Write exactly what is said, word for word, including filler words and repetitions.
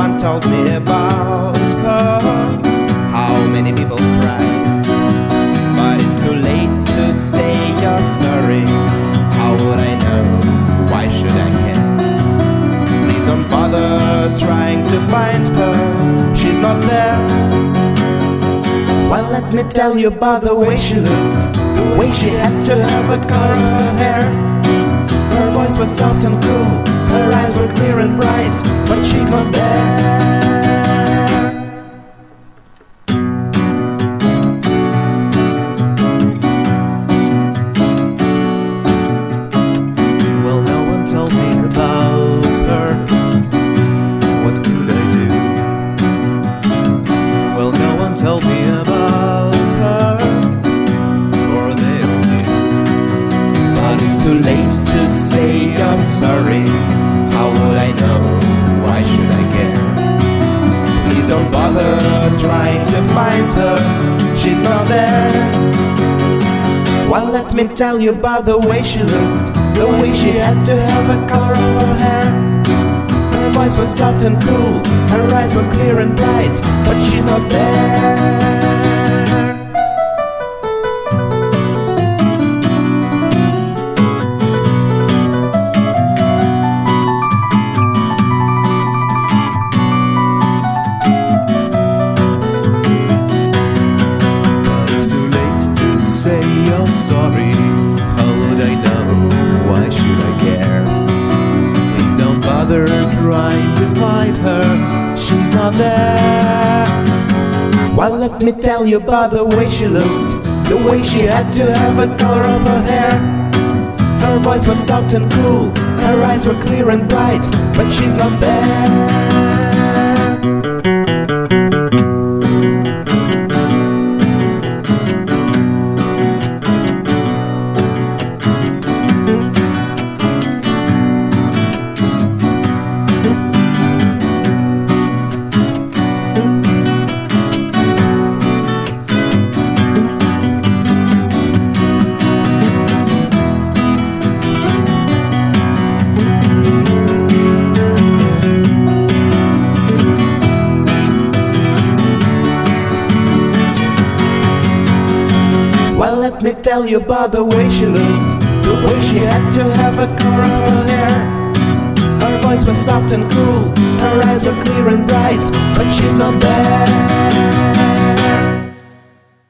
one told me about her. How many people cried, but it's too late to say you're sorry. How would I know? Why should I care? Please don't bother trying to find her. She's not there. Well, let me tell you about the way she looked, the way she had to have a color of her hair. Her voice was soft and cool, her eyes were clear and bright, but she's not there. Well, no one told me about her. What could I do? Well, no one told me about her, or they all knew. But it's too late to say you're sorry. How would I know? Why should I care? Please don't bother trying to find her. She's not there. Well, let me tell you about the way she looked, the way she had to have a color of her hair. Her voice was soft and cool, her eyes were clear and bright, but she's not there. Say you're sorry. How would I know? Why should I care? Please don't bother trying to find her. She's not there. Well, let me tell you about the way she looked, the way she had to have a color of her hair. Her voice was soft and cool, her eyes were clear and bright, but she's not there. Well, let me tell you about the way she looked, the way she had to have a color of her hair. Her voice was soft and cool, her eyes were clear and bright, but she's not there.